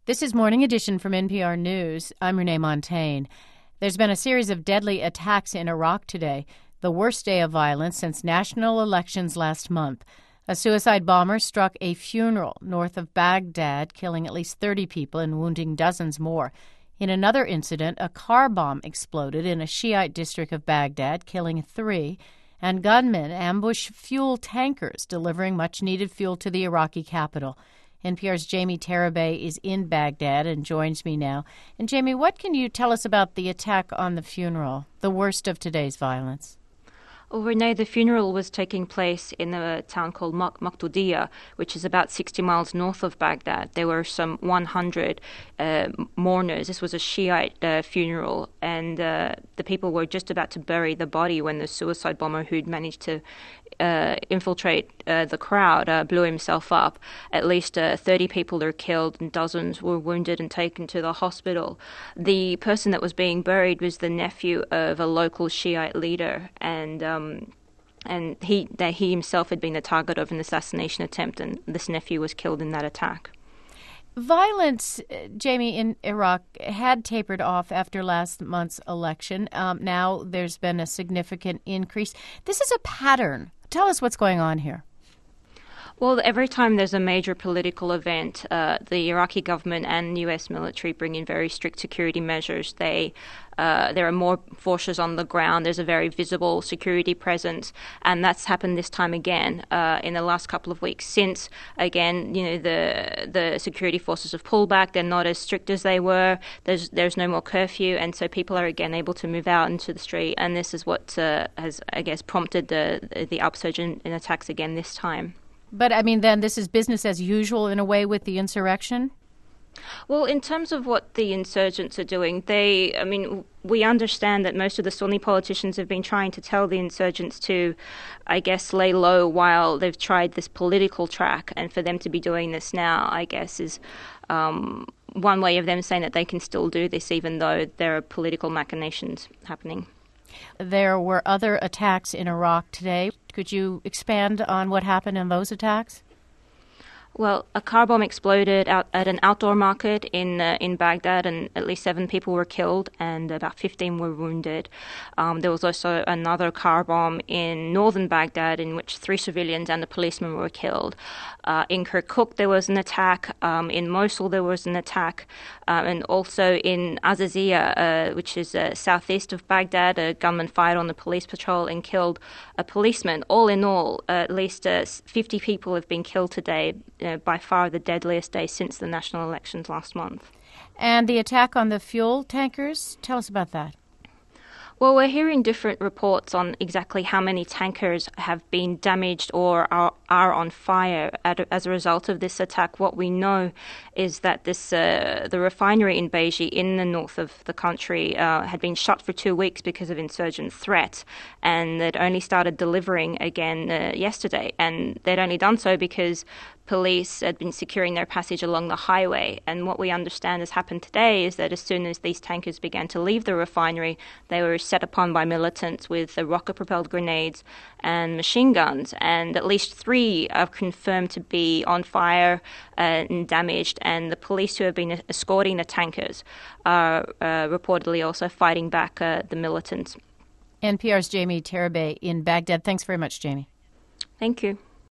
This is Morning Edition from NPR News. I'm Renee Montagne. There's been a series of deadly attacks in Iraq today, the worst day of violence since national elections last month. A suicide bomber struck a funeral north of Baghdad, killing at least 30 people and wounding dozens more. In another incident, a car bomb exploded in a Shiite district of Baghdad, killing 3, and gunmen ambushed fuel tankers delivering much-needed fuel to the Iraqi capital. NPR's Jamie Tarabay is in Baghdad and joins me now. And Jamie, what can you tell us about the attack on the funeral, the worst of today's violence? Well, Renee, the funeral was taking place in a town called Maqtudiyah, which is about 60 miles north of Baghdad. There were some 100 mourners. This was a Shiite funeral, and the people were just about to bury the body when the suicide bomber who'd managed to infiltrate the crowd blew himself up. At least 30 people are killed and dozens were wounded and taken to the hospital. The person that was being buried was the nephew of a local Shiite leader, and he himself had been the target of an assassination attempt, and this nephew was killed in that attack. Violence, Jamie, in Iraq had tapered off after last month's election. Now there's been a significant increase. This is a pattern. Tell us what's going on here. Well, every time there's a major political event, the Iraqi government and U.S. military bring in very strict security measures. There are more forces on the ground. There's a very visible security presence, and that's happened this time again in the last couple of weeks. Since again, the security forces have pulled back. They're not as strict as they were. There's no more curfew, and so people are again able to move out into the street. And this is what has, I guess, prompted the upsurge in attacks again this time. But, I mean, then this is business as usual in a way with the insurrection? Well, in terms of what the insurgents are doing, we understand that most of the Sunni politicians have been trying to tell the insurgents to, I guess, lay low while they've tried this political track. And for them to be doing this now, I guess, is one way of them saying that they can still do this even though there are political machinations happening. There were other attacks in Iraq today. Could you expand on what happened in those attacks? Well, a car bomb exploded at an outdoor market in Baghdad, and at least 7 people were killed and about 15 were wounded. There was also another car bomb in northern Baghdad in which 3 civilians and a policeman were killed. In Kirkuk, there was an attack. In Mosul, there was an attack. And also in Azazia, which is southeast of Baghdad, a gunman fired on the police patrol and killed a policeman. All in all, at least 50 people have been killed today, by far the deadliest day since the national elections last month. And the attack on the fuel tankers, tell us about that. Well, we're hearing different reports on exactly how many tankers have been damaged or are on fire as a result of this attack. What we know is that the refinery in Beji in the north of the country had been shut for 2 weeks because of insurgent threat, and they'd only started delivering again yesterday. And they'd only done so because police had been securing their passage along the highway. And what we understand has happened today is that as soon as these tankers began to leave the refinery, they were set upon by militants with rocket-propelled grenades and machine guns. And at least 3 are confirmed to be on fire and damaged. And the police who have been escorting the tankers are reportedly also fighting back the militants. NPR's Jamie Tarabay in Baghdad. Thanks very much, Jamie. Thank you.